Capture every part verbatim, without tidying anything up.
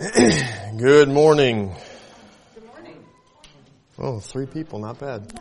Good morning. Good morning. Oh, three people, not bad.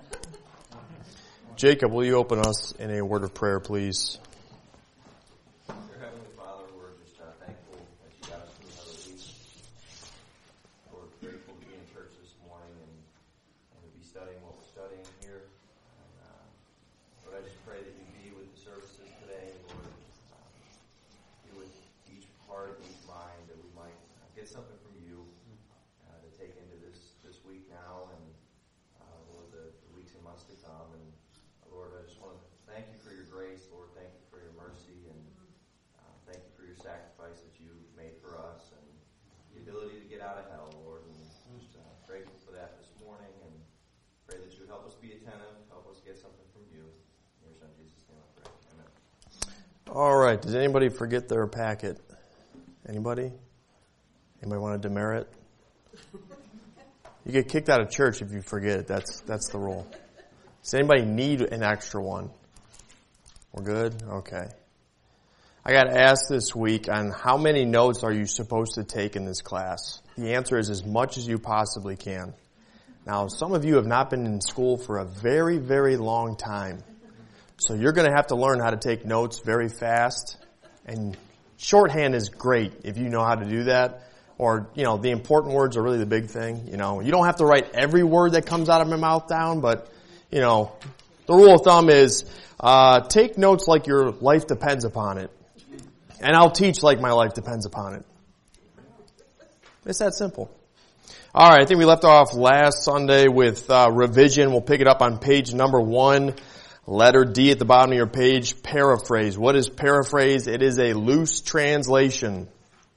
Jacob, will you open us in a word of prayer, please? Dear Heavenly Father, we're just uh, thankful that you got us through another week. We're grateful to be in church this morning and, and to be studying what we're studying here. And, uh, Lord, I just pray that you be with the services today, Lord. Uh, be with each heart, each mind, that we might uh, get something from you uh, to take into this, this week now and uh, Lord, the, the weeks and months to come. And Lord, I just want to thank you for your grace, Lord. Thank you for your mercy, and uh, thank you for your sacrifice that you made for us and the ability to get out of hell, Lord. And just uh, grateful for that this morning, and pray that you would help us be attentive, help us get something from you. In your Son Jesus' name I pray. Amen. All right. Did anybody forget their packet? Anybody? Anybody want to demerit? You get kicked out of church if you forget it. That's that's the rule. Does anybody need an extra one? We're good? Okay. I got asked this week on how many notes are you supposed to take in this class. The answer is as much as you possibly can. Now, some of you have not been in school for a very, very long time. So you're going to have to learn how to take notes very fast. And shorthand is great if you know how to do that. Or, you know, the important words are really the big thing. You know, you don't have to write every word that comes out of my mouth down, but you know, the rule of thumb is uh, take notes like your life depends upon it. And I'll teach like my life depends upon it. It's that simple. All right, I think we left off last Sunday with uh, revision. We'll pick it up on page number one, letter D at the bottom of your page, paraphrase. What is paraphrase? It is a loose translation.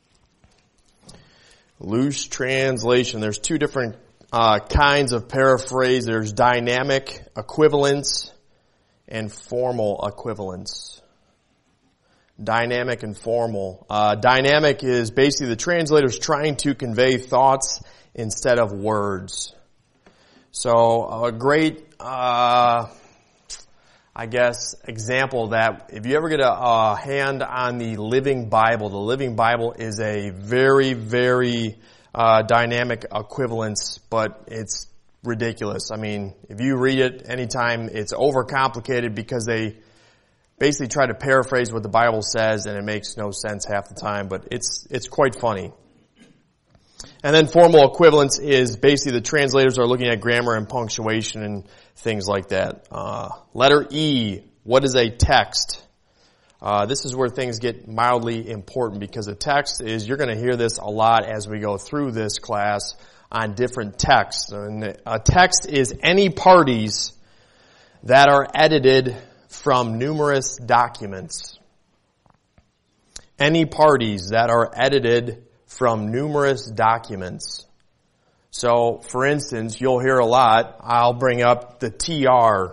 Loose translation. There's two different Uh, kinds of paraphrase. There's dynamic equivalence and formal equivalence. Dynamic and formal. Uh, dynamic is basically the translators trying to convey thoughts instead of words. So a great, uh, I guess, example of that, if you ever get a, a hand on the Living Bible, the Living Bible is a very, very Uh, dynamic equivalence, but it's ridiculous. I mean, if you read it anytime, it's overcomplicated because they basically try to paraphrase what the Bible says, and it makes no sense half the time, but it's it's quite funny. And then formal equivalence is basically the translators are looking at grammar and punctuation and things like that. Uh, letter E, what is a text? Uh, this is where things get mildly important because a text is, you're going to hear this a lot as we go through this class on different texts. And a text is any parties that are edited from numerous documents. Any parties that are edited from numerous documents. So, for instance, you'll hear a lot, I'll bring up the T R.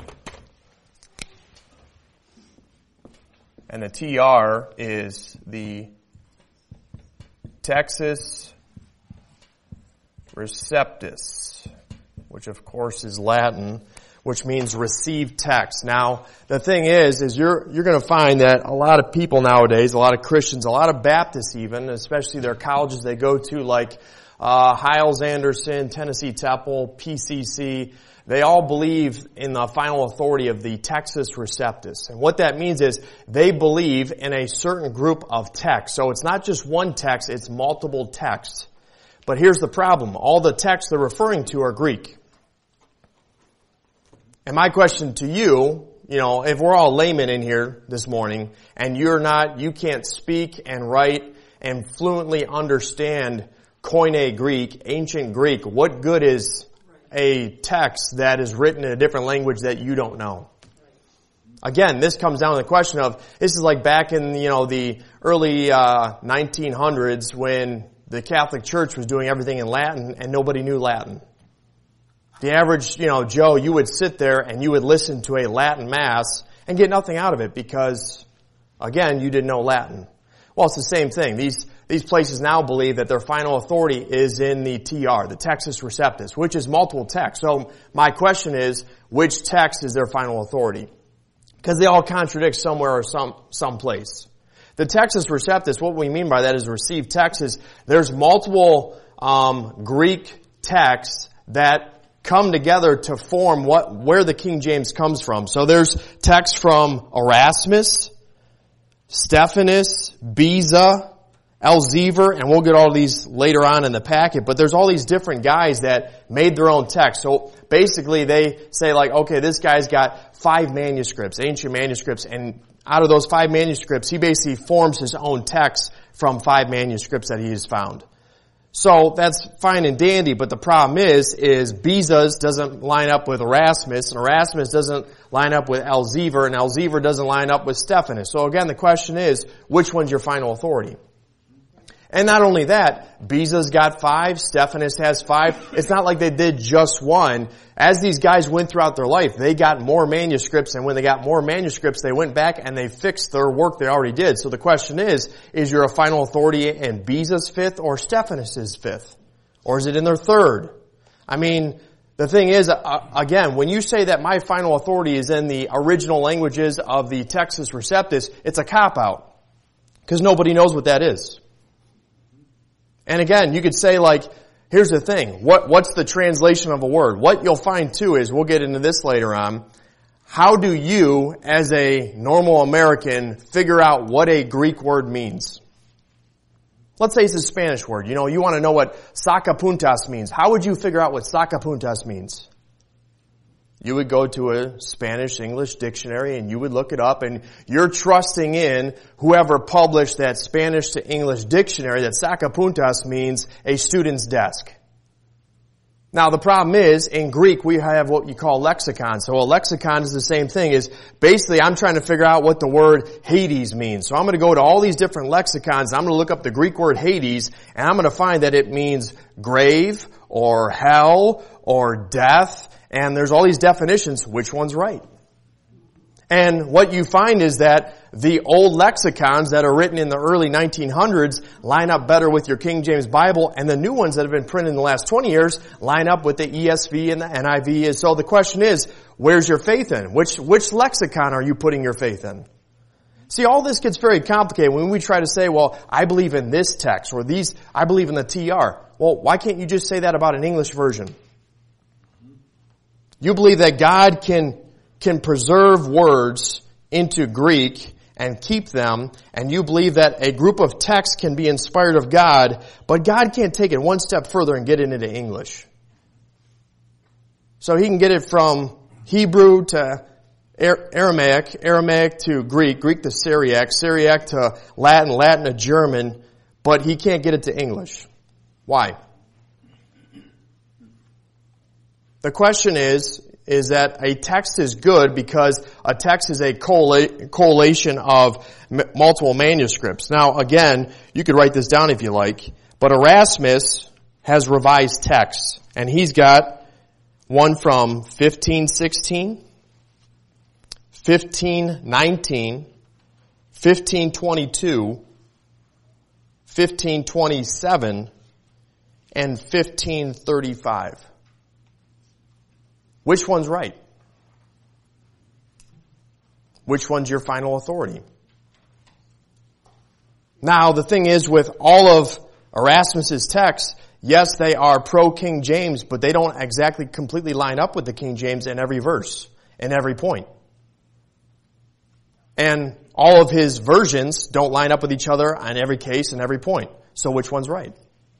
And the T R is the Textus Receptus, which of course is Latin, which means received text. Now, the thing is, is you're, you're gonna find that a lot of people nowadays, a lot of Christians, a lot of Baptists even, especially their colleges they go to like, uh, Hyles-Anderson, Tennessee Temple, P C C, they all believe in the final authority of the Textus Receptus. And what that means is they believe in a certain group of texts. So it's not just one text, it's multiple texts. But here's the problem. All the texts they're referring to are Greek. And my question to you, you know, if we're all laymen in here this morning and you're not, you can't speak and write and fluently understand Koine Greek, ancient Greek, what good is a text that is written in a different language that you don't know? Again, this comes down to the question of, this is like back in, you know, the early uh, nineteen hundreds when the Catholic Church was doing everything in Latin and nobody knew Latin. The average, you know, Joe, you would sit there and you would listen to a Latin Mass and get nothing out of it because, again, you didn't know Latin. Well, it's the same thing. These These places now believe that their final authority is in the T R, the Textus Receptus, which is multiple texts. So my question is, which text is their final authority? Because they all contradict somewhere or some some place. The Textus Receptus, what we mean by that is received text, is there's multiple um, Greek texts that come together to form what where the King James comes from. So there's text from Erasmus, Stephanus, Beza, Elzevir, and we'll get all of these later on in the packet, but there's all these different guys that made their own text. So basically they say like, okay, this guy's got five manuscripts, ancient manuscripts, and out of those five manuscripts, he basically forms his own text from five manuscripts that he has found. So that's fine and dandy, but the problem is, is Beza's doesn't line up with Erasmus, and Erasmus doesn't line up with Elzevir, and Elzevir doesn't line up with Stephanus. So again, the question is, which one's your final authority? And not only that, Beza's got five, Stephanus has five. It's not like they did just one. As these guys went throughout their life, they got more manuscripts, and when they got more manuscripts, they went back and they fixed their work they already did. So the question is, is your final authority in Beza's fifth or Stephanus's fifth? Or is it in their third? I mean, the thing is, uh, again, when you say that my final authority is in the original languages of the Textus Receptus, it's a cop-out. Because nobody knows what that is. And again, you could say like, here's the thing. What, what's the translation of a word? What you'll find too is, we'll get into this later on, how do you, as a normal American, figure out what a Greek word means? Let's say it's a Spanish word. You know, you want to know what sacapuntas means. How would you figure out what sacapuntas means? You would go to a Spanish-English dictionary and you would look it up, and you're trusting in whoever published that Spanish to English dictionary that sacapuntas means a student's desk. Now the problem is, in Greek we have what you call lexicon. So a lexicon is the same thing. Is basically I'm trying to figure out what the word Hades means. So I'm going to go to all these different lexicons, and I'm going to look up the Greek word Hades, and I'm going to find that it means grave or hell or death. And there's all these definitions. Which one's right? And what you find is that the old lexicons that are written in the early nineteen hundreds line up better with your King James Bible, and the new ones that have been printed in the last twenty years line up with the E S V and the N I V. So the question is, where's your faith in? Which, which lexicon are you putting your faith in? See, all this gets very complicated when we try to say, well, I believe in this text, or these, I believe in the T R. Well, why can't you just say that about an English version? You believe that God can, can preserve words into Greek and keep them, and you believe that a group of texts can be inspired of God, but God can't take it one step further and get it into English. So he can get it from Hebrew to Aramaic, Aramaic to Greek, Greek to Syriac, Syriac to Latin, Latin to German, but he can't get it to English. Why? The question is, is that a text is good because a text is a collation of multiple manuscripts. Now, again, you could write this down if you like, but Erasmus has revised texts, and he's got one from fifteen sixteen, fifteen nineteen, fifteen twenty-two, fifteen twenty-seven, and fifteen thirty-five. Which one's right? Which one's your final authority? Now, the thing is, with all of Erasmus's texts, yes, they are pro-King James, but they don't exactly completely line up with the King James in every verse, in every point. And all of his versions don't line up with each other on every case and every point. So which one's right?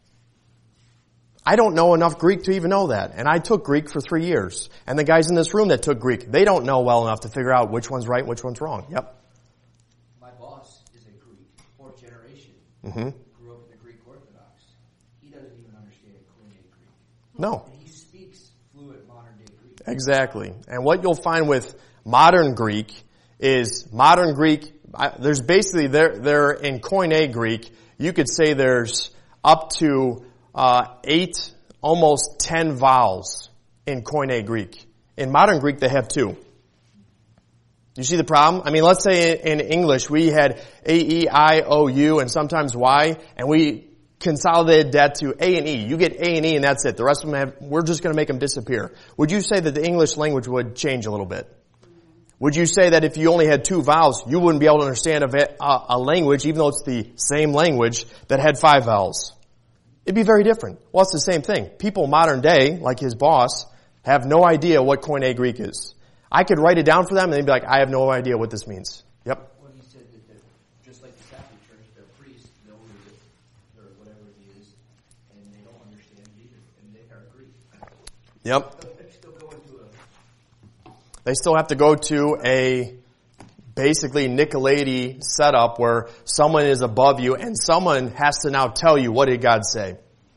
I don't know enough Greek to even know that. And I took Greek for three years. And the guys in this room that took Greek, they don't know well enough to figure out which one's right and which one's wrong. Yep. My boss is a Greek, fourth generation. Mm-hmm. Grew up in the Greek Orthodox. He doesn't even understand Koine Greek. No. And he speaks fluent modern day Greek. Exactly. And what you'll find with modern Greek is modern Greek, there's basically, there, there in Koine Greek, you could say there's up to Uh, eight, almost ten vowels in Koine Greek. In modern Greek, they have two. You see the problem? I mean, let's say in English, we had A, E, I, O, U, and sometimes Y, and we consolidated that to A and E. You get A and E, and that's it. The rest of them have, we're just going to make them disappear. Would you say that the English language would change a little bit? Would you say that if you only had two vowels, you wouldn't be able to understand a, a language, even though it's the same language, that had five vowels? It'd be very different. Well, it's the same thing. People modern day, like his boss, have no idea what Koine Greek is. I could write it down for them and they'd be like, I have no idea what this means. Yep. Well, he said that they're, just like the Catholic Church, their priests know it, or whatever it is, and they don't understand it either, and they are Greek. Yep. They still go into a... They still have to go to a basically Nicolaides setup where someone is above you and someone has to now tell you, what did God say?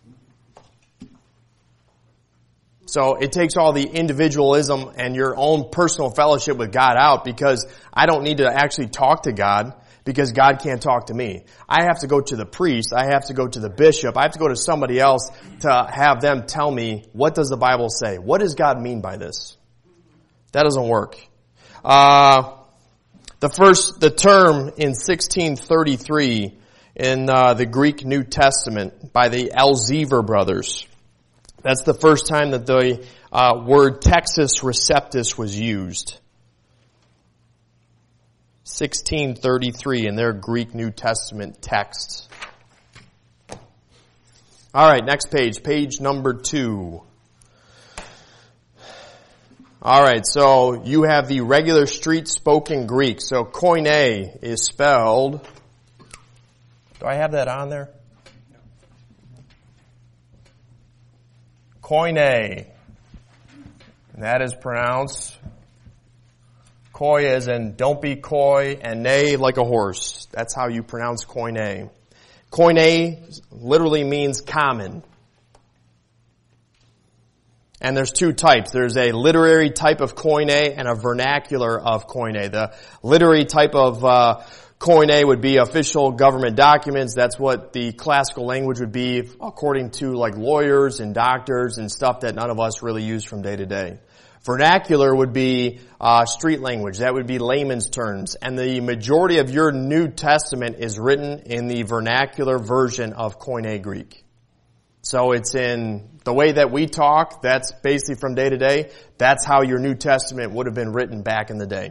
So it takes all the individualism and your own personal fellowship with God out, because I don't need to actually talk to God because God can't talk to me. I have to go to the priest. I have to go to the bishop. I have to go to somebody else to have them tell me, what does the Bible say? What does God mean by this? That doesn't work. Uh, the first, the term in sixteen thirty-three in uh, the Greek New Testament by the Elzevir brothers. That's the first time that the uh, word Textus Receptus was used. sixteen thirty-three in their Greek New Testament text. All right, next page, page number two. All right, so you have the regular street spoken Greek. So koine is spelled. Do I have that on there? Koine. And that is pronounced koi as in don't be coy and neigh like a horse. That's how you pronounce koine. Koine literally means common. And there's two types. There's a literary type of koine and a vernacular of koine. The literary type of uh, koine would be official government documents. That's what the classical language would be according to like lawyers and doctors and stuff that none of us really use from day to day. Vernacular would be uh, street language. That would be layman's terms. And the majority of your New Testament is written in the vernacular version of Koine Greek. So it's in the way that we talk, that's basically from day to day. That's how your New Testament would have been written back in the day.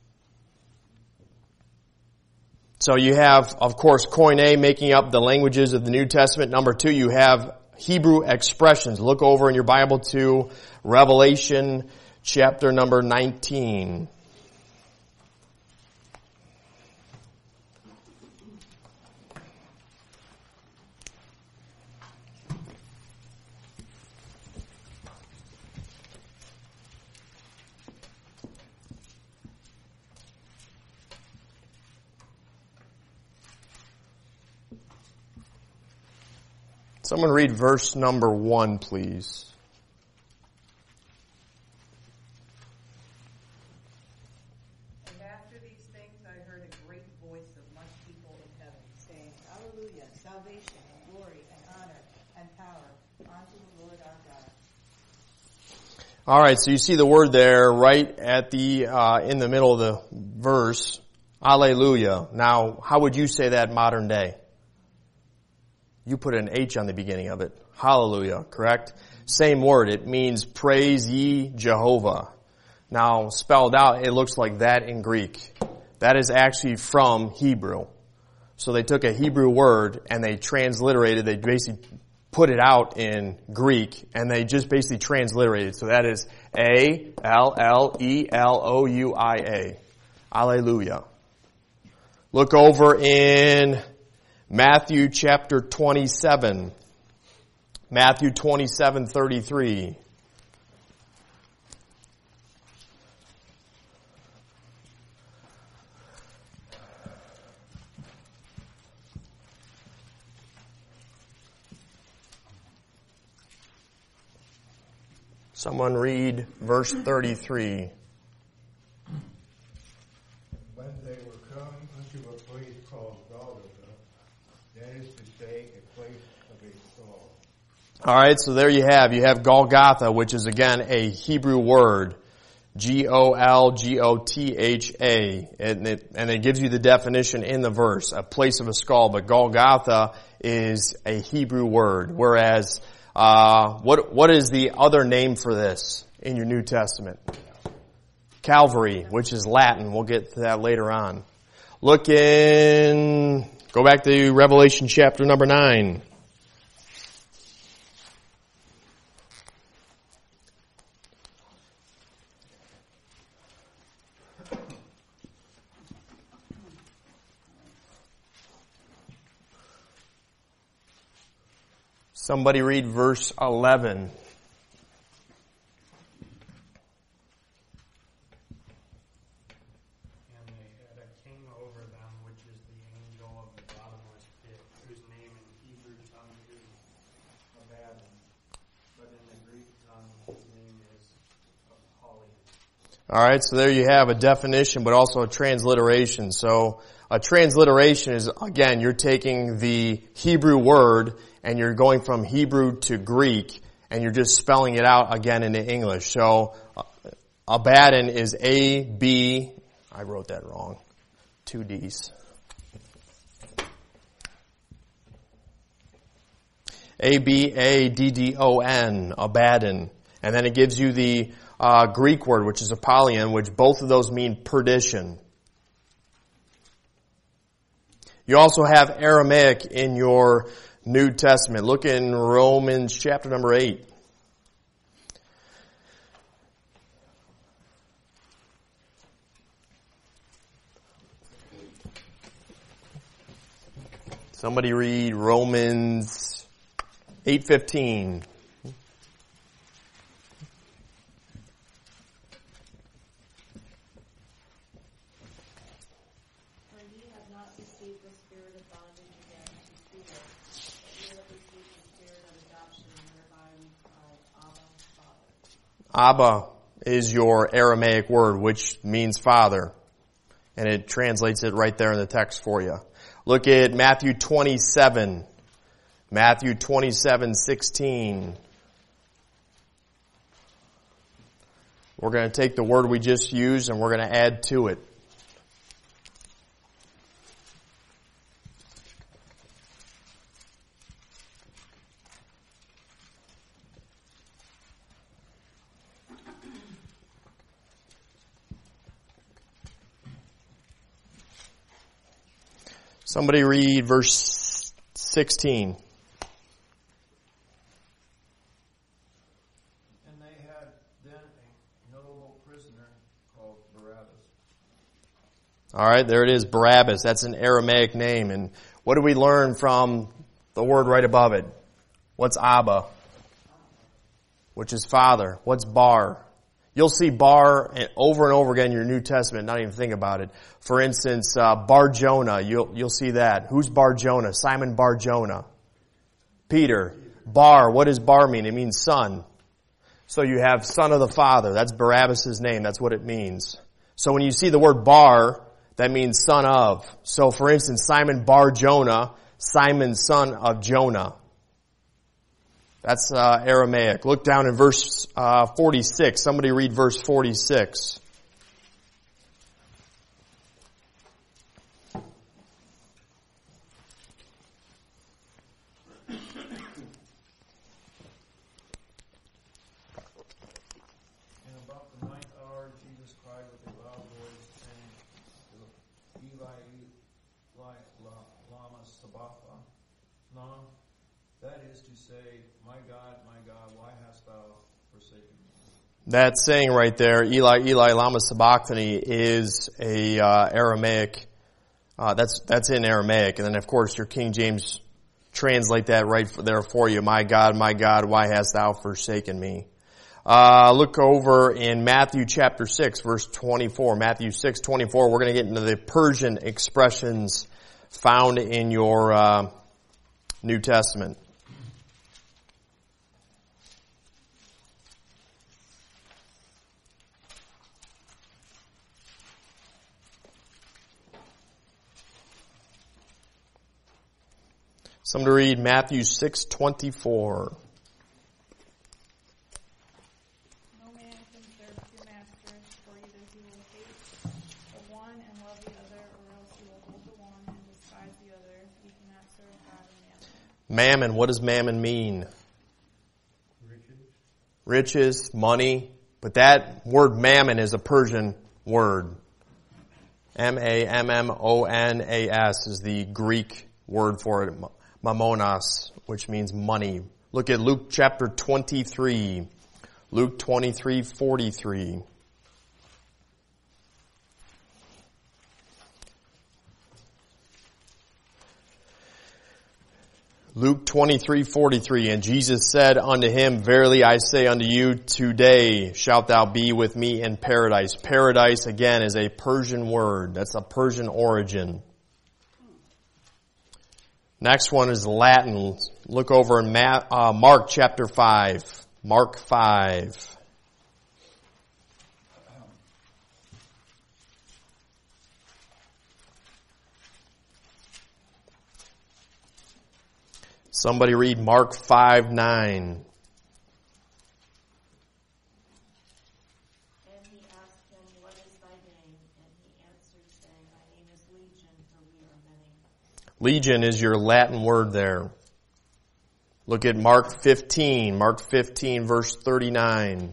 So you have, of course, Koine making up the languages of the New Testament. Number two, you have Hebrew expressions. Look over in your Bible to Revelation chapter number nineteen. Someone read verse number one, please. And after these things I heard a great voice of much people in heaven, saying, Hallelujah, salvation and glory and honor and power unto the Lord our God. All right, so you see the word there right at the uh, in the middle of the verse, Alleluia. Now, how would you say that modern day? You put an H on the beginning of it. Hallelujah, correct? Same word. It means praise ye Jehovah. Now, spelled out, it looks like that in Greek. That is actually from Hebrew. So they took a Hebrew word and they transliterated, they basically put it out in Greek and they just basically transliterated. So that is A L L E L O U I A. Alleluia. Look over in Matthew chapter twenty-seven. Matthew twenty-seven thirty-three. Someone read verse thirty-three. When they were come unto a place called Golgotha, that is to say, a place of a skull. All right, so there you have. You have Golgotha, which is again a Hebrew word. G O L G O T H A. And it, and it gives you the definition in the verse, a place of a skull. But Golgotha is a Hebrew word. Whereas, uh, what what is the other name for this in your New Testament? Calvary, which is Latin. We'll get to that later on. Look in, go back to Revelation chapter number nine. Somebody read verse eleven. And they had a king over them, which is the angel of the bottomless pit, whose name in Hebrew tongue is Abaddon, but in the Greek tongue his name is Apollyon. All right, so there you have a definition, but also a transliteration. So a transliteration is, again, you're taking the Hebrew word and you're going from Hebrew to Greek, and you're just spelling it out again into English. So uh, Abaddon is A, B, I wrote that wrong, two D's. A, B, A, D, D, O, N, Abaddon. And then it gives you the uh, Greek word, which is Apollyon, which both of those mean perdition. You also have Aramaic in your New Testament. Look in Romans chapter number eight. Somebody read Romans eight fifteen. Abba is your Aramaic word, which means father. And it translates it right there in the text for you. Look at Matthew twenty-seven. Matthew twenty-seven sixteen. We're going to take the word we just used and we're going to add to it. Somebody read verse sixteen. And they had then a notable prisoner called Barabbas. All right, there it is, Barabbas. That's an Aramaic name. And what do we learn from the word right above it? What's Abba? Which is father. What's Bar? You'll see Bar over and over again in your New Testament, not even think about it. For instance, uh, Bar Jonah, you'll, you'll see that. Who's Bar Jonah? Simon Bar Jonah. Peter. Bar, what does Bar mean? It means son. So you have son of the father. That's Barabbas' name. That's what it means. So when you see the word Bar, that means son of. So for instance, Simon Bar Jonah, Simon son of Jonah. That's uh, Aramaic. Look down in verse uh, forty-six. Somebody read verse forty-six. And about the ninth hour, Jesus cried with a loud voice, saying, Eli, Eli, lama sabachthani? That is to say, my God, my God, why hast thou forsaken me? That saying right there, Eli, Eli, lama sabachthani, is a uh, Aramaic. Uh, that's that's in Aramaic, and then of course your King James translate that right there for you. My God, my God, why hast thou forsaken me? Uh, look over in Matthew chapter six, verse twenty-four. Matthew six twenty-four. We're going to get into the Persian expressions found in your uh, New Testament. Somebody read Matthew six twenty-four. No man can serve two masters, for either he will hate the one and love the other, or else he will hold the one and despise the other. You cannot serve God and mammon. Mammon, what does mammon mean? Riches. Riches, money. But that word mammon is a Persian word. M A M M O N A S is the Greek word for it. Mammonos, which means money. Look at Luke chapter twenty-three. Luke twenty-three forty-three. Luke twenty-three forty-three, and Jesus said unto him, Verily I say unto you, today shalt thou be with me in paradise. Paradise, again, is a Persian word. That's a Persian origin. Next one is Latin. Look over in Ma- uh, Mark chapter five. Mark five. Somebody read Mark five nine. And he asked him, What is thy name? And he answered, saying, My name is Legion, for we are many. Legion is your Latin word there. Look at Mark fifteen. Mark fifteen, verse thirty-nine.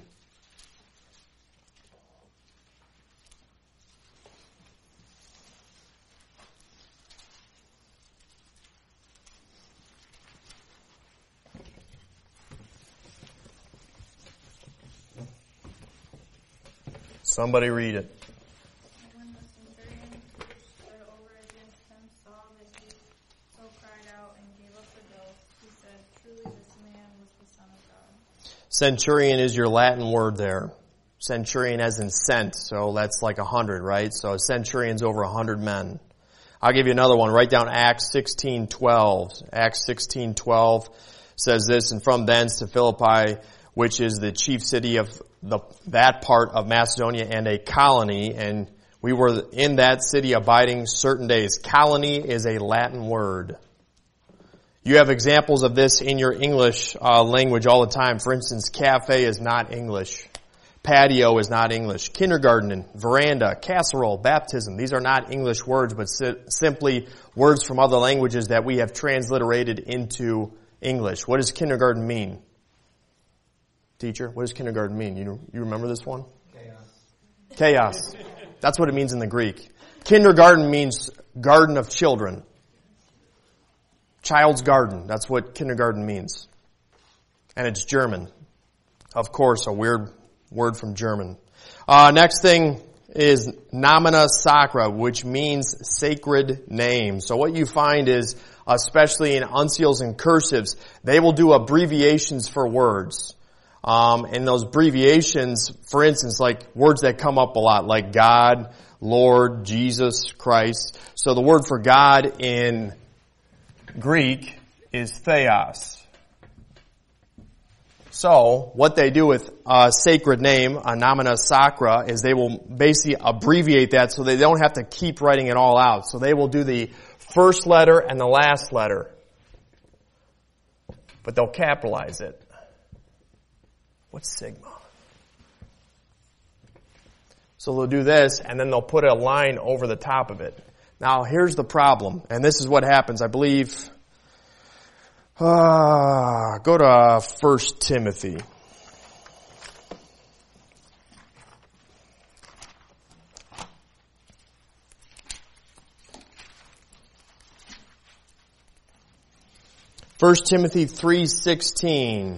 Somebody read it. When the centurion which stood over against him saw that he so cried out and gave up the ghost, he said, Truly this man was the Son of God. Centurion is your Latin word there. Centurion as in cent, so that's like a hundred, right? So a centurion's over a hundred men. I'll give you another one. Write down Acts sixteen twelve. Acts sixteen twelve says this, And from thence to Philippi, which is the chief city of the, that part of Macedonia and a colony, and we were in that city abiding certain days. Colony is a Latin word. You have examples of this in your English uh, language all the time. For instance, cafe is not English. Patio is not English. Kindergarten, veranda, casserole, baptism. These are not English words, but si- simply words from other languages that we have transliterated into English. What does kindergarten mean? Teacher, what does kindergarten mean? You you remember this one? Chaos. Chaos. That's what it means in the Greek. Kindergarten means garden of children. Child's garden. That's what kindergarten means. And it's German. Of course, a weird word from German. Uh, next thing is nomina sacra, which means sacred name. So what you find is, especially in uncials and cursives, they will do abbreviations for words. Um, and those abbreviations, for instance, like words that come up a lot, like God, Lord, Jesus, Christ. So the word for God in Greek is theos. So what they do with a sacred name, a nomina sacra, is they will basically abbreviate that so they don't have to keep writing it all out. So they will do the first letter and the last letter, but they'll capitalize it. What's sigma? So they'll do this, and then they'll put a line over the top of it. Now, here's the problem, and this is what happens. I believe, uh, go to First Timothy. First Timothy three sixteen.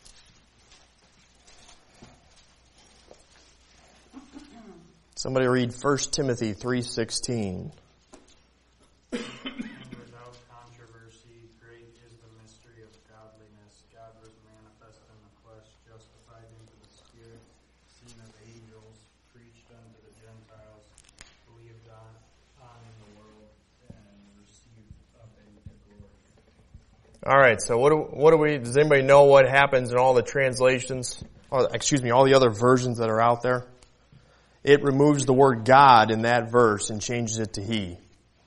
Somebody read First Timothy three sixteen. And without controversy, great is the mystery of godliness. God was manifest in the flesh, justified into the Spirit, seen of angels, preached unto the Gentiles, believed on, on in the world, and received up into glory. All right, so what do, what do we, does anybody know what happens in all the translations, or excuse me, all the other versions that are out there? It removes the word God in that verse and changes it to He.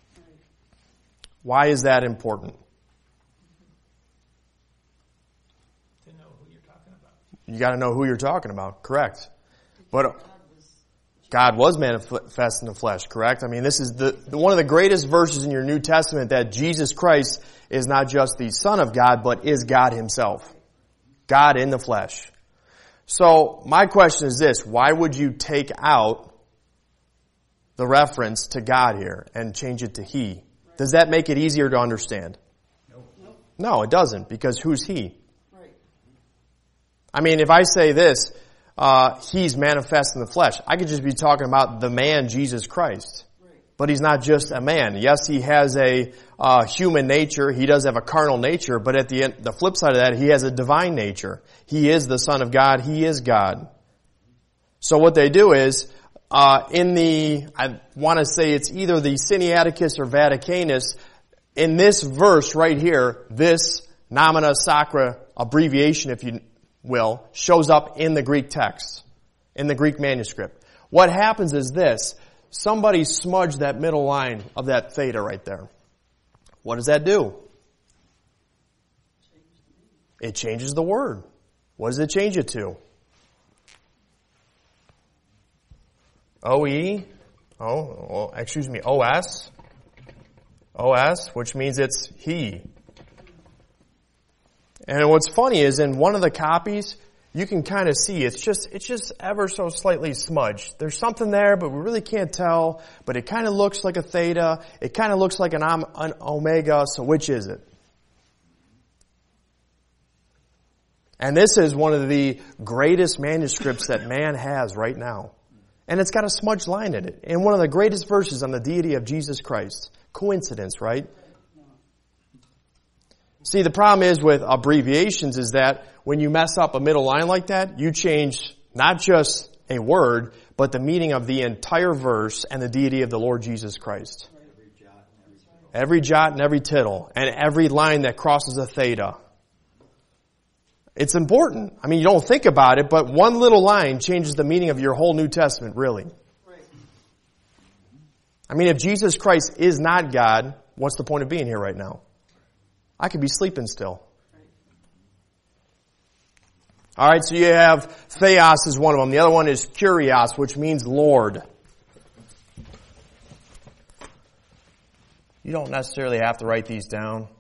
Why is that important? To know who you're talking about. You got to know who you're talking about, correct? But God was manifest in the flesh, correct? I mean, this is the, the one of the greatest verses in your New Testament, that Jesus Christ is not just the Son of God, but is God Himself. God in the flesh. So my question is this: why would you take out the reference to God here and change it to he. Does that make it easier to understand? No. No, it doesn't, because who's he? Right. I mean, if I say this, uh, he's manifest in the flesh, I could just be talking about the man Jesus Christ. But he's not just a man. Yes, he has a uh, human nature. He does have a carnal nature. But at the end, the flip side of that, he has a divine nature. He is the Son of God. He is God. So what they do is, uh, in the, I want to say it's either the Sinaiticus or Vaticanus, in this verse right here, this nomina sacra abbreviation, if you will, shows up in the Greek text, in the Greek manuscript. What happens is this. Somebody smudged that middle line of that theta right there. What does that do? It changes the word. What does it change it to? O E, oh, well, excuse me, O S, O S, which means it's he. And what's funny is in one of the copies, you can kind of see it's just it's just ever so slightly smudged. There's something there, but we really can't tell. But it kind of looks like a theta. It kind of looks like an, om, an omega. So which is it? And this is one of the greatest manuscripts that man has right now. And it's got a smudged line in it. And one of the greatest verses on the deity of Jesus Christ. Coincidence, right? See, the problem is with abbreviations is that when you mess up a middle line like that, you change not just a word, but the meaning of the entire verse and the deity of the Lord Jesus Christ. Every jot and every tittle, and every line that crosses a theta. It's important. I mean, you don't think about it, but one little line changes the meaning of your whole New Testament, really. I mean, if Jesus Christ is not God, what's the point of being here right now? I could be sleeping still. All right, so you have theos is one of them. The other one is kurios, which means Lord. You don't necessarily have to write these down.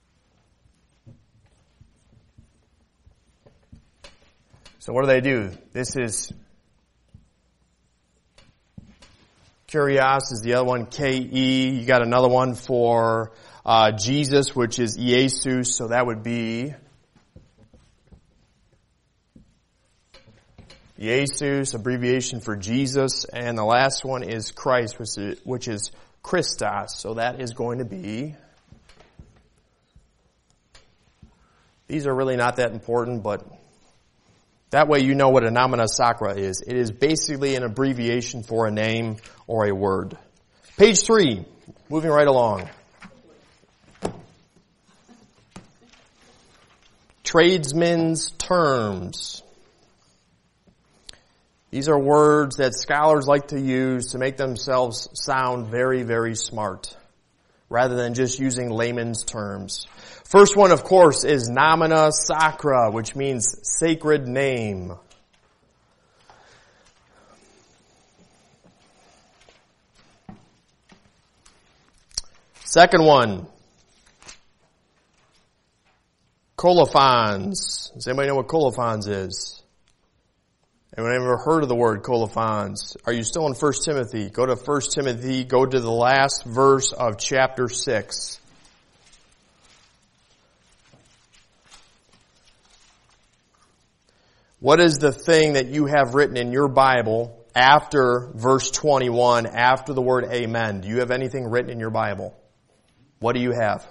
So what do they do? This is kurios is the other one, K E. You got another one for Uh, Jesus, which is Iesus, so that would be Iesus, abbreviation for Jesus, and the last one is Christ, which is, which is Christos, so that is going to be, these are really not that important, but that way you know what a nomina sacra is. It is basically an abbreviation for a name or a word. Page three, moving right along. Tradesmen's terms. These are words that scholars like to use to make themselves sound very, very smart, rather than just using layman's terms. First one, of course, is nomina sacra, which means sacred name. Second one, colophons. Does anybody know what colophons is? Anyone ever heard of the word colophons? Are you still in First Timothy? Go to First Timothy, go to the last verse of chapter six. What is the thing that you have written in your Bible after verse twenty-one, after the word amen? Do you have anything written in your Bible? What do you have?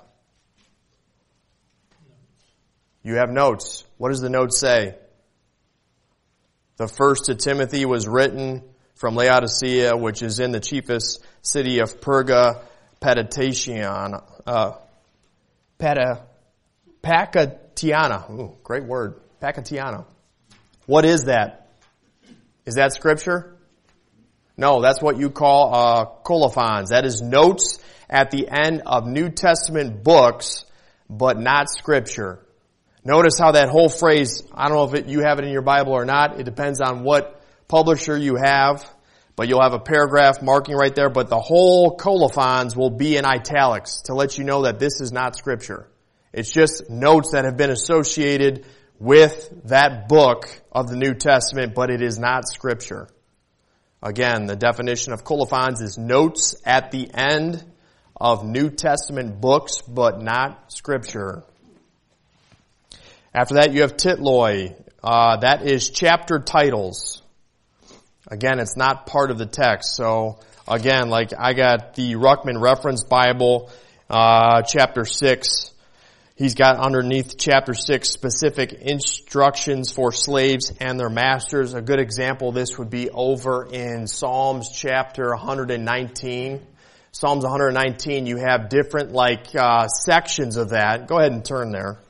You have notes. What does the note say? The first to Timothy was written from Laodicea, which is in the chiefest city of Perga, Patatiana, uh, Pata, Pakatiana. Ooh, great word. Pakatiana. What is that? Is that scripture? No, that's what you call uh, colophons. That is notes at the end of New Testament books, but not scripture. Notice how that whole phrase, I don't know if it, you have it in your Bible or not. It depends on what publisher you have. But you'll have a paragraph marking right there. But the whole colophons will be in italics to let you know that this is not scripture. It's just notes that have been associated with that book of the New Testament, but it is not scripture. Again, the definition of colophons is notes at the end of New Testament books, but not Scripture. After that, you have titloi. Uh, that is chapter titles. Again, it's not part of the text. So, again, like I got the Ruckman Reference Bible, uh, chapter six. He's got underneath chapter six specific instructions for slaves and their masters. A good example of this would be over in Psalms chapter one hundred nineteen. Psalms one hundred nineteen, you have different like uh, sections of that. Go ahead and turn there.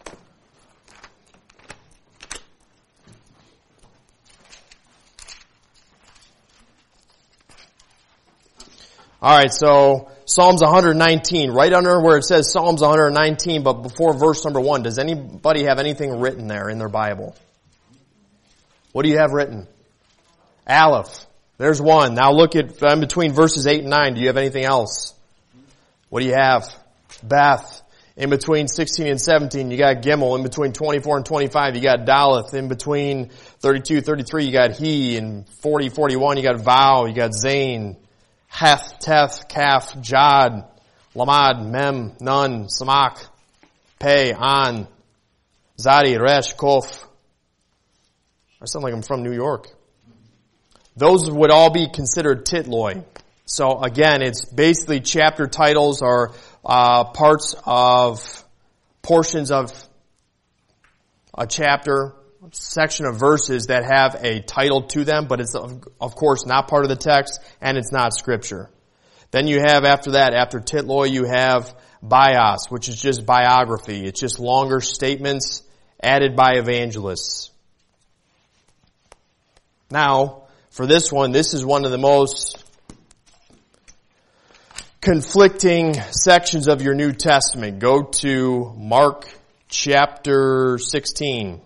All right, so Psalms one hundred nineteen, right under where it says Psalms one hundred nineteen, but before verse number one, does anybody have anything written there in their Bible? What do you have written? Aleph. There's one. Now look at in between verses eight and nine. Do you have anything else? What do you have? Beth. In between sixteen and seventeen, you got Gimel. In between twenty-four and twenty-five, you got Daleth. In between thirty-two, thirty-three, you got He. And forty, forty-one, you got Vow. You got Zain. Heth, Teth, Kaf, Jod, Lamad, Mem, Nun, Samak, Pei, An, Zadi, Resh, Kof. I sound like I'm from New York. Those would all be considered titloi. So again, it's basically chapter titles or uh, parts of portions of a chapter, section of verses that have a title to them, but it's of, of course not part of the text and it's not Scripture. Then you have after that, after titloi, you have bios, which is just biography. It's just longer statements added by evangelists. Now, for this one, this is one of the most conflicting sections of your New Testament. Go to Mark chapter sixteen.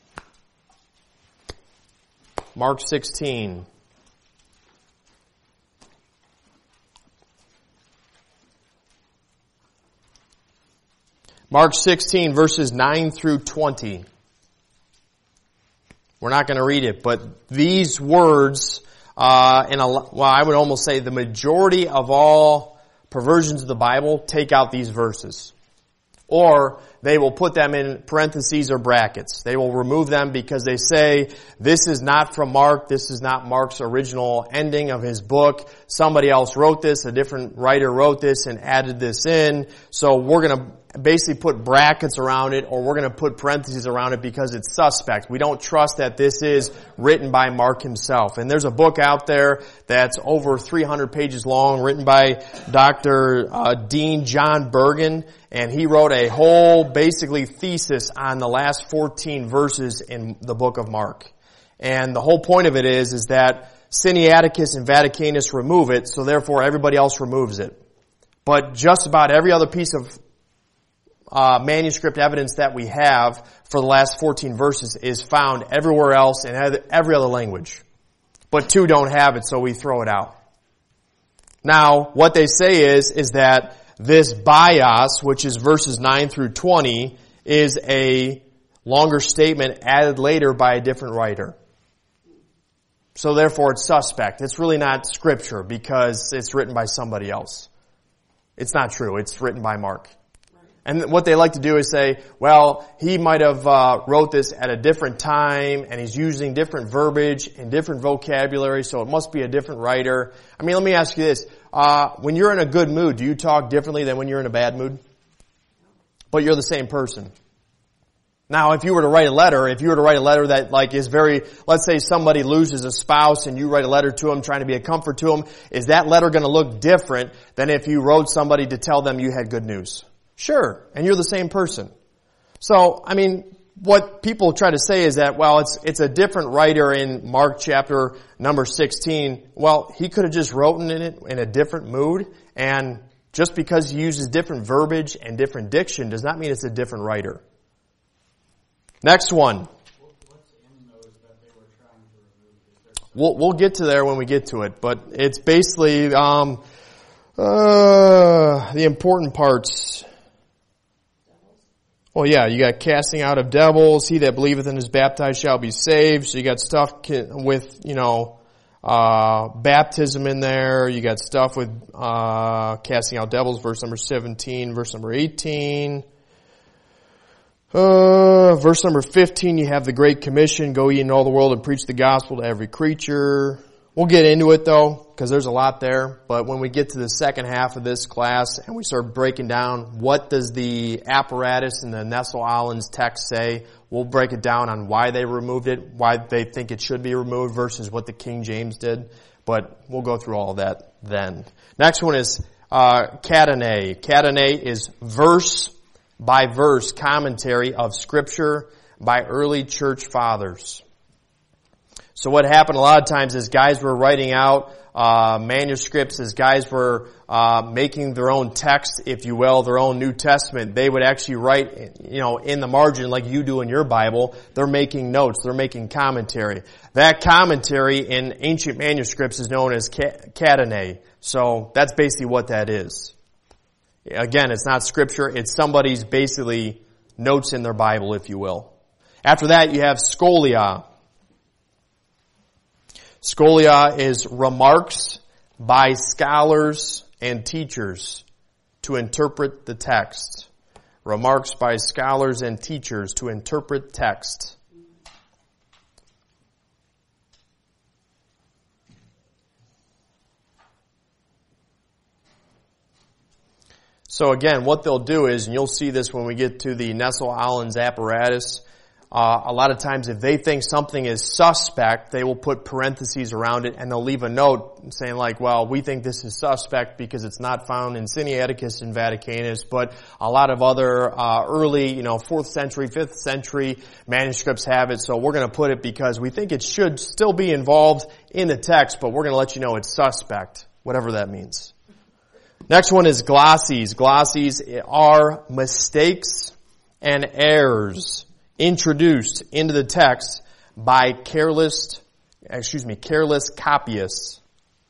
Mark sixteen. Mark sixteen, verses nine through twenty. We're not going to read it, but these words, uh, in a, well, I would almost say the majority of all perversions of the Bible take out these verses. Or they will put them in parentheses or brackets. They will remove them because they say, this is not from Mark, this is not Mark's original ending of his book. Somebody else wrote this, a different writer wrote this and added this in. So we're going to basically put brackets around it, or we're going to put parentheses around it because it's suspect. We don't trust that this is written by Mark himself. And there's a book out there that's over three hundred pages long, written by Doctor Uh, Dean John Bergen, and he wrote a whole, basically, thesis on the last fourteen verses in the book of Mark. And the whole point of it is, is that Sinaiticus and Vaticanus remove it, so therefore everybody else removes it. But just about every other piece of Uh, manuscript evidence that we have for the last fourteen verses is found everywhere else in every other language. But two don't have it, so we throw it out. Now, what they say is, is that this bios, which is verses nine through twenty, is a longer statement added later by a different writer. So therefore it's suspect. It's really not Scripture because it's written by somebody else. It's not true. It's written by Mark. And what they like to do is say, well, he might have uh, wrote this at a different time, and he's using different verbiage and different vocabulary, so it must be a different writer. I mean, let me ask you this. Uh, when you're in a good mood, do you talk differently than when you're in a bad mood? But you're the same person. Now, if you were to write a letter, if you were to write a letter that like is very, let's say somebody loses a spouse and you write a letter to them trying to be a comfort to them, is that letter going to look different than if you wrote somebody to tell them you had good news? Sure, and you're the same person. So, I mean, what people try to say is that, well, it's it's a different writer in Mark chapter number sixteen. Well, he could have just written in it in a different mood, and just because he uses different verbiage and different diction does not mean it's a different writer. Next one. We'll we'll get to there when we get to it, but it's basically um, uh, the important parts. Well, yeah, you got casting out of devils. He that believeth and is baptized shall be saved. So you got stuff with, you know, uh, baptism in there. You got stuff with uh, casting out devils, verse number seventeen, verse number eighteen. Uh, verse number fifteen, you have the Great Commission, go ye into all the world and preach the gospel to every creature. We'll get into it though, because there's a lot there. But when we get to the second half of this class and we start breaking down what does the apparatus in the Nestle-Aland text say, we'll break it down on why they removed it, why they think it should be removed versus what the King James did. But we'll go through all of that then. Next one is uh, Catenae. Catenae is verse by verse commentary of Scripture by early church fathers. So what happened a lot of times is guys were writing out uh manuscripts, as guys were uh making their own text, if you will, their own New Testament. They would actually write, you know, in the margin like you do in your Bible. They're making notes. They're making commentary. That commentary in ancient manuscripts is known as Catenae. So that's basically what that is. Again, it's not Scripture. It's somebody's basically notes in their Bible, if you will. After that, you have Scholia. Scholia is remarks by scholars and teachers to interpret the text. Remarks by scholars and teachers to interpret text. So again, what they'll do is, and you'll see this when we get to the Nestle-Aland apparatus, uh, a lot of times if they think something is suspect, they will put parentheses around it and they'll leave a note saying like, well, we think this is suspect because it's not found in Sinaiticus and Vaticanus, but a lot of other uh, early, you know, fourth century, fifth century manuscripts have it, so we're going to put it because we think it should still be involved in the text, but we're going to let you know it's suspect, whatever that means. Next one is glosses. Glosses are mistakes and errors introduced into the text by careless, excuse me, careless copyists.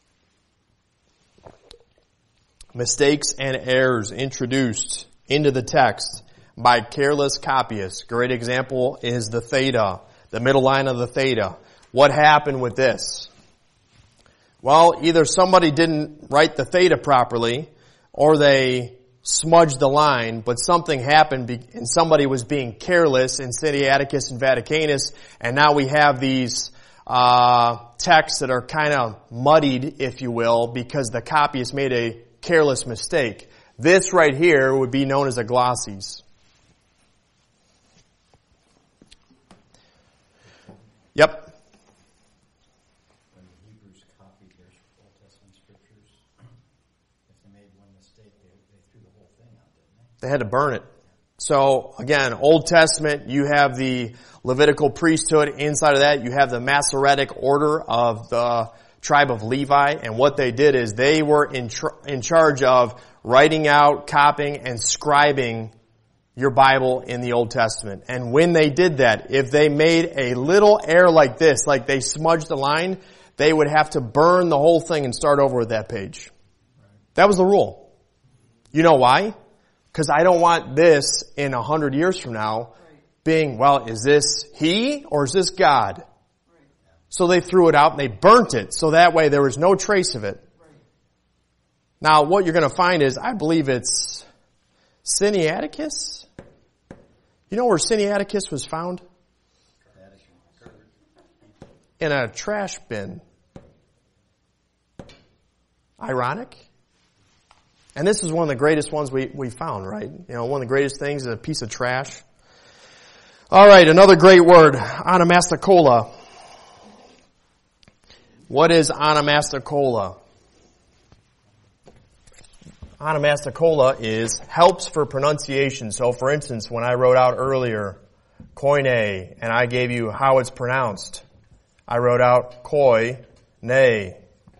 Mistakes and errors introduced into the text by careless copyists. Great example is the theta, the middle line of the theta. What happened with this? Well, either somebody didn't write the theta properly, or they smudged the line, but something happened and somebody was being careless in Sinaiticus and Vaticanus, and now we have these uh texts that are kind of muddied, if you will, because the copyist made a careless mistake. This right here would be known as a glosses. Yep. They had to burn it. So again, Old Testament, you have the Levitical priesthood. Inside of that, you have the Masoretic order of the tribe of Levi. And what they did is they were in, tr- in charge of writing out, copying, and scribing your Bible in the Old Testament. And when they did that, if they made a little error like this, like they smudged the line, they would have to burn the whole thing and start over with that page. That was the rule. You know why? Because I don't want this in a hundred years from now being, well, is this he or is this God? So they threw it out and they burnt it. So that way there was no trace of it. Now what you're going to find is, I believe it's Sinaiticus. You know where Sinaiticus was found? In a trash bin. Ironic. And this is one of the greatest ones we, we found, right? You know, one of the greatest things is a piece of trash. All right, another great word, onomasticola. What is onomasticola? Onomasticola is helps for pronunciation. So, for instance, when I wrote out earlier, koine, and I gave you how it's pronounced, I wrote out koi, ne.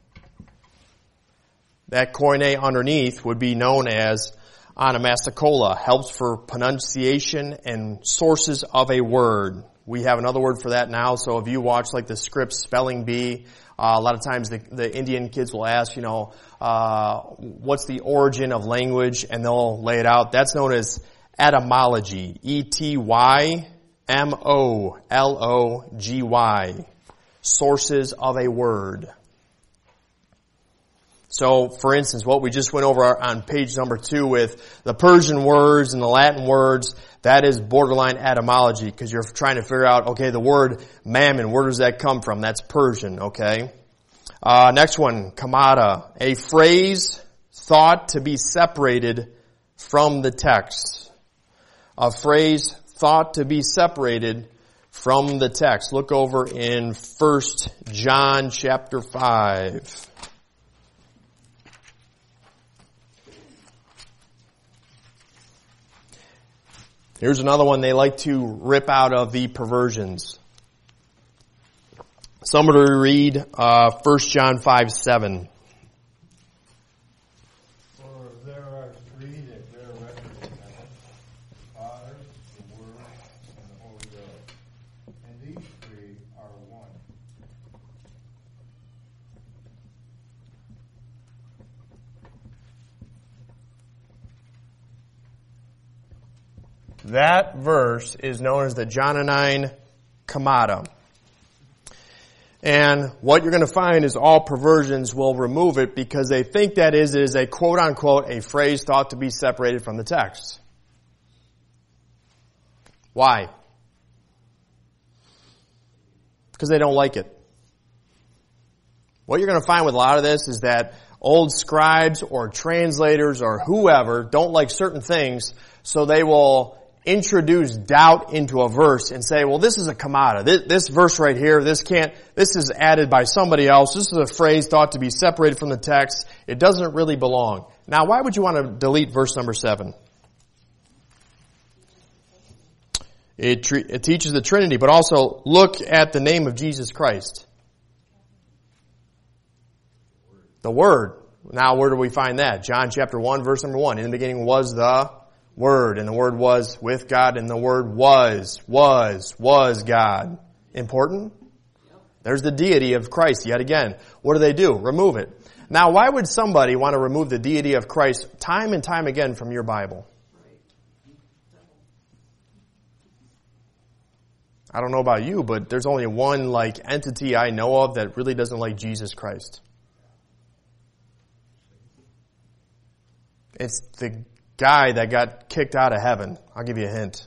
That koine underneath would be known as onomasticola, helps for pronunciation and sources of a word. We have another word for that now, so if you watch like the script spelling bee, uh, a lot of times the, the Indian kids will ask, you know, uh, what's the origin of language, and they'll lay it out. That's known as etymology, E T Y M O L O G Y, sources of a word. So, for instance, what we just went over on page number two with the Persian words and the Latin words, that is borderline etymology, because you're trying to figure out, okay, the word mammon, where does that come from? That's Persian, okay? Uh, next one, kamada, a phrase thought to be separated from the text. A phrase thought to be separated from the text. Look over in First John chapter five. Here's another one they like to rip out of the perversions. Somebody read uh, First John five seven. For there are three that bear record in heaven, the Father, the Word, and the Holy Ghost. And these three are one. That verse is known as the Johannine Kamada. And what you're going to find is all perversions will remove it because they think that is, is a quote unquote a phrase thought to be separated from the text. Why? Because they don't like it. What you're going to find with a lot of this is that old scribes or translators or whoever don't like certain things, so they will introduce doubt into a verse and say, well, this is a kamada. This, this verse right here, this can't, this is added by somebody else. This is a phrase thought to be separated from the text. It doesn't really belong. Now, why would you want to delete verse number seven? It, tre- it teaches the Trinity, but also look at the name of Jesus Christ. The Word. Now, where do we find that? John chapter one, verse number one. In the beginning was the Word, and the Word was with God, and the Word was, was, was God. Important? There's the deity of Christ yet again. What do they do? Remove it. Now, why would somebody want to remove the deity of Christ time and time again from your Bible? I don't know about you, but there's only one like entity I know of that really doesn't like Jesus Christ. It's the guy that got kicked out of heaven. I'll give you a hint.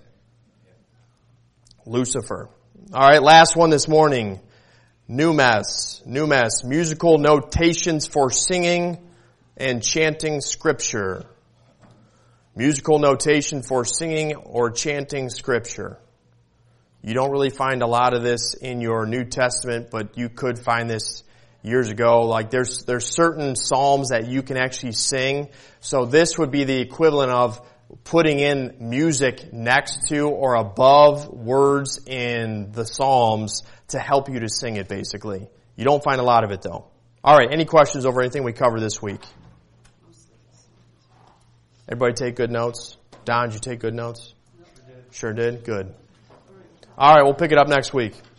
Lucifer. All right, last one this morning. Numes. Numes. Musical notations for singing and chanting Scripture. Musical notation for singing or chanting Scripture. You don't really find a lot of this in your New Testament, but you could find this years ago. Like there's there's certain psalms that you can actually sing. So this would be the equivalent of putting in music next to or above words in the psalms to help you to sing it, basically. You don't find a lot of it, though. All right, any questions over anything we covered this week? Everybody take good notes? Don, did you take good notes? Sure did. Good. All right, we'll pick it up next week.